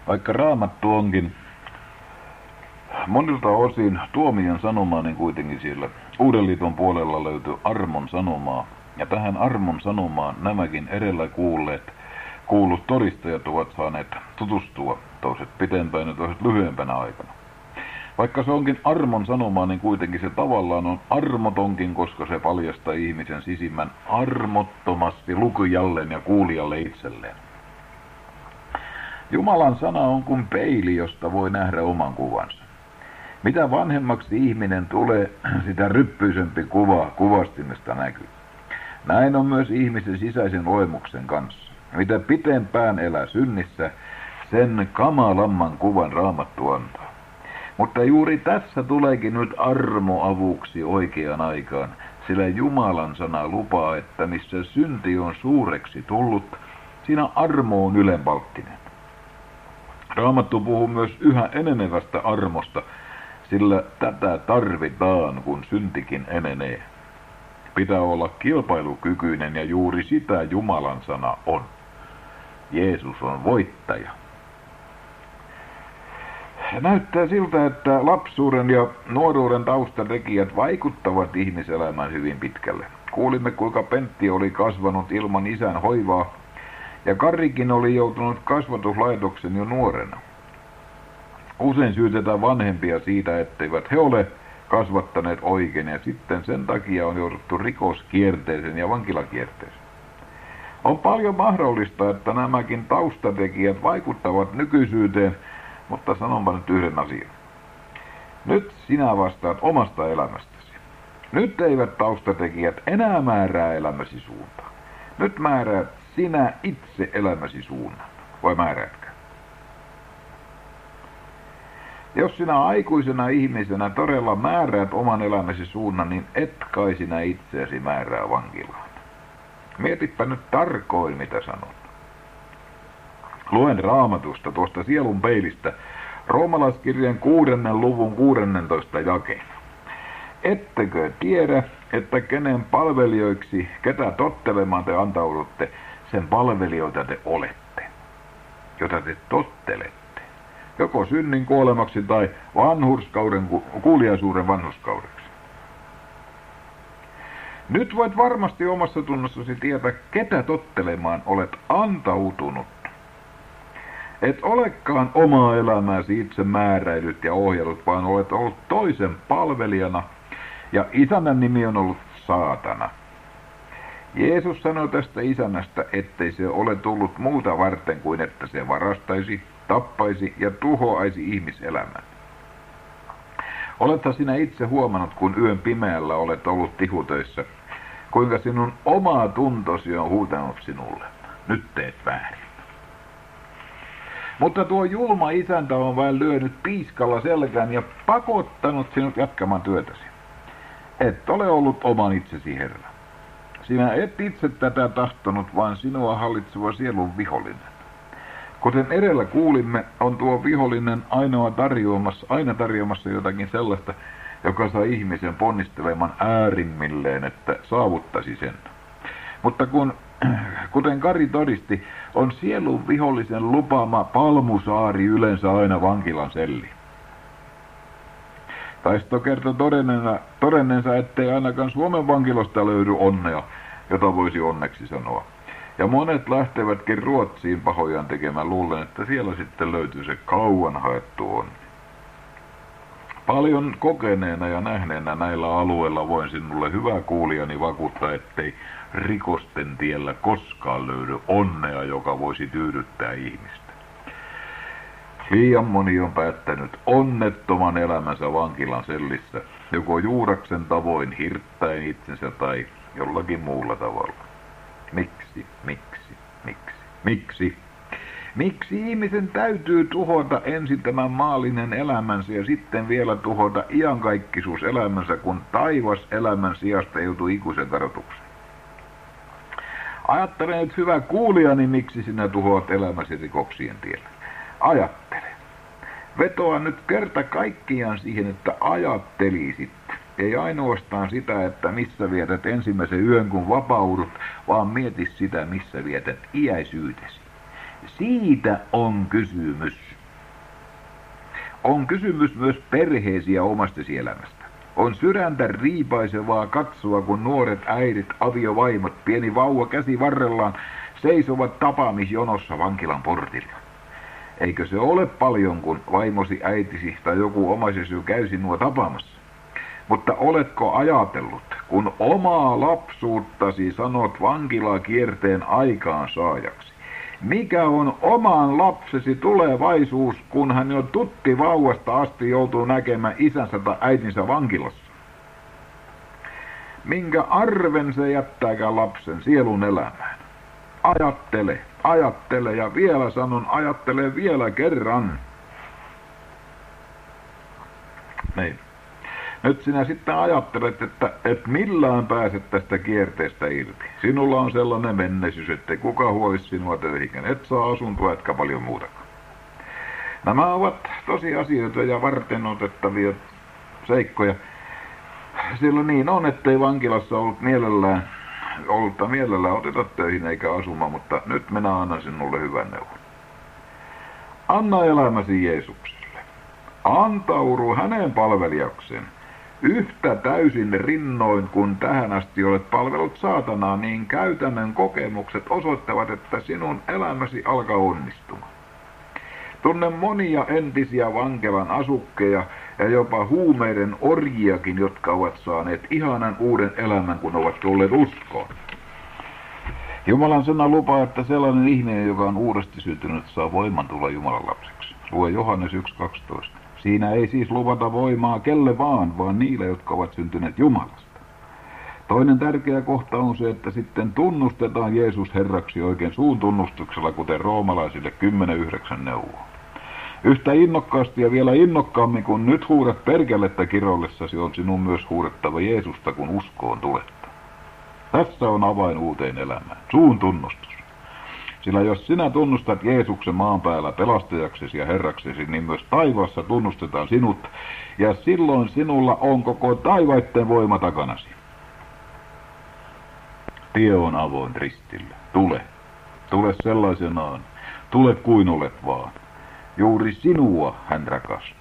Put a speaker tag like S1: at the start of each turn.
S1: Vaikka Raamattu onkin monilta osin tuomion sanomaa, niin kuitenkin siellä Uuden liiton puolella löytyy armon sanomaa. Ja tähän armon sanomaan nämäkin edellä kuullut todistajat ovat saaneet tutustua, toiset pitempään ja toiset lyhyempänä aikana. Vaikka se onkin armon sanomaa, niin kuitenkin se tavallaan on armotonkin, koska se paljastaa ihmisen sisimmän armottomasti lukijalleen ja kuulijalle itselleen. Jumalan sana on kuin peili, josta voi nähdä oman kuvansa. Mitä vanhemmaksi ihminen tulee, sitä ryppyisempi kuva kuvastimesta näkyy. Näin on myös ihmisen sisäisen olemuksen kanssa. Mitä pitempään elää synnissä, sen kamalamman kuvan Raamattu antaa. Mutta juuri tässä tuleekin nyt armo avuksi oikeaan aikaan, sillä Jumalan sana lupaa, että missä synti on suureksi tullut, siinä armo on ylenpalttinen. Raamattu puhuu myös yhä enenevästä armosta, sillä tätä tarvitaan, kun syntikin enenee. Pitää olla kilpailukykyinen ja juuri sitä Jumalan sana on. Jeesus on voittaja. Näyttää siltä, että lapsuuden ja nuoruuden taustatekijät vaikuttavat ihmiselämään hyvin pitkälle. Kuulimme, kuinka Pentti oli kasvanut ilman isän hoivaa, ja Karikin oli joutunut kasvatuslaitoksen jo nuorena. Usein syytetään vanhempia siitä, etteivät he ole kasvattaneet oikein, ja sitten sen takia on jouduttu rikoskierteeseen ja vankilakierteeseen. On paljon mahdollista, että nämäkin taustatekijät vaikuttavat nykyisyyteen, mutta sanonpa nyt yhden asian. Nyt sinä vastaat omasta elämästäsi. Nyt eivät taustatekijät enää määrää elämäsi suuntaan. Nyt määräät sinä itse elämäsi suunnan. Vai määräätkö? Jos sinä aikuisena ihmisenä todella määräät oman elämäsi suunnan, niin et kai sinä itseäsi määrää vankilaan. Mietipä nyt tarkoin, mitä sanon. Luen Raamatusta tuosta sielun peilistä Roomalaiskirjeen 6. luvun 16. jakeen. Ettekö tiedä, että kenen palvelijoiksi, ketä tottelemaan te antaudutte, sen palvelijoita te olette, jota te tottelette, joko synnin kuolemaksi tai kuuliaisuuden vanhurskaudeksi. Nyt voit varmasti omassa tunnossasi tietää, ketä tottelemaan olet antautunut. Et olekaan omaa elämääsi itse määräilyt ja ohjellut, vaan olet ollut toisen palvelijana, ja isännän nimi on ollut saatana. Jeesus sanoi tästä isännästä, ettei se ole tullut muuta varten kuin että se varastaisi, tappaisi ja tuhoaisi ihmiselämän. Olethan sinä itse huomannut, kun yön pimeällä olet ollut tihutöissä, kuinka sinun oma tuntosi on huutanut sinulle. Nyt teet väärin. Mutta tuo julma isäntä on vain lyönyt piiskalla selkään ja pakottanut sinut jatkamaan työtäsi. Et ole ollut oman itsesi herra. Sinä et itse tätä tahtonut, vaan sinua hallitseva sielun vihollinen. Kuten edellä kuulimme, on tuo vihollinen aina tarjoamassa jotakin sellaista, joka saa ihmisen ponnistelemaan äärimmilleen, että saavuttaisi sen. Mutta kuten Kari todisti, on sielun vihollisen lupaama palmusaari yleensä aina vankilan selli. Taisto kertoi todenneensa, ettei ainakaan Suomen vankilasta löydy onnea, jota voisi onneksi sanoa. Ja monet lähtevätkin Ruotsiin pahojaan tekemään luullen, että siellä sitten löytyy se kauan haettu onni. Paljon kokeneena ja nähneenä näillä alueilla voin sinulle hyvä kuulijani vakuuttaa, ettei rikosten tiellä koskaan löydy onnea, joka voisi tyydyttää ihmistä. Liian moni on päättänyt onnettoman elämänsä vankilan sellissä, joko juuraksen tavoin hirttäen itsensä tai jollakin muulla tavalla. Miksi? Miksi ihmisen täytyy tuhota ensin tämän maallinen elämänsä ja sitten vielä tuhota iankaikkisuus elämänsä, kun taivas elämän sijasta joutuu ikuisen kadotukseen? Ajattele nyt hyvä kuulijani, miksi sinä tuhoat elämäsi rikoksien tiellä. Ajattele. Vetoa nyt kerta kaikkiaan siihen, että ajattelisit. Ei ainoastaan sitä, että missä vietät ensimmäisen yön kun vapaudut, vaan mieti sitä, missä vietät iäisyytesi. Siitä on kysymys. On kysymys myös perheesi ja omastesi elämästä. On sydäntä riipaisevaa katsoa, kun nuoret äidit, aviovaimot, pieni vauva käsi varrellaan seisovat tapaamisjonossa vankilan portilla. Eikö se ole paljon, kun vaimosi, äitisi tai joku omaisesi käy sinua tapaamassa? Mutta oletko ajatellut, kun omaa lapsuuttasi sanot vankilakierteen aikaansaajaksi? Mikä on oman lapsesi tulevaisuus, kun hän jo tutti vauvasta asti joutuu näkemään isänsä tai äitinsä vankilassa? Minkä arven se jättääkään lapsen sielun elämään? Ajattele ja vielä sanon, ajattele vielä kerran. Niin. Nyt sinä sitten ajattelet, että et millään pääset tästä kierteestä irti. Sinulla on sellainen menneisyys, ettei kuka huolisi sinua töihin. Et saa asuntoa, etkä paljon muutakaan. Nämä ovat tosiasioita ja varteenotettavia seikkoja. Sillä niin on, ettei vankilassa ollut mielellään oteta töihin eikä asumaan, mutta nyt minä annan sinulle hyvän neuvon. Anna elämäsi Jeesukselle. Antaudu hänen palvelijakseen. Yhtä täysin rinnoin, kun tähän asti olet palvellut saatanaa, niin käytännön kokemukset osoittavat, että sinun elämäsi alkaa onnistumaan. Tunnen monia entisiä vankilan asukkeja ja jopa huumeiden orjiakin, jotka ovat saaneet ihanan uuden elämän, kun ovat tulleet uskoon. Jumalan sana lupaa, että sellainen ihminen, joka on uudesti syntynyt, saa voiman tulla Jumalan lapseksi. Lue Johannes 1.12. Siinä ei siis luvata voimaa kelle vaan niille, jotka ovat syntyneet Jumalasta. Toinen tärkeä kohta on se, että sitten tunnustetaan Jeesus Herraksi oikein suun tunnustuksella, kuten roomalaisille 10.9 neuvoo. Yhtä innokkaasti ja vielä innokkaammin, kun nyt huudat perkelettä kirollessasi, on sinun myös huudettava Jeesusta, kun uskoon tuletta. Tässä on avain uuteen elämään, suun tunnustus. Sillä jos sinä tunnustat Jeesuksen maan päällä pelastajaksesi ja Herraksesi, niin myös taivaassa tunnustetaan sinut, ja silloin sinulla on koko taivaitten voima takanasi. Tie on avoin ristille. Tule sellaisenaan. Tule kuin olet vaan. Juuri sinua hän rakastaa.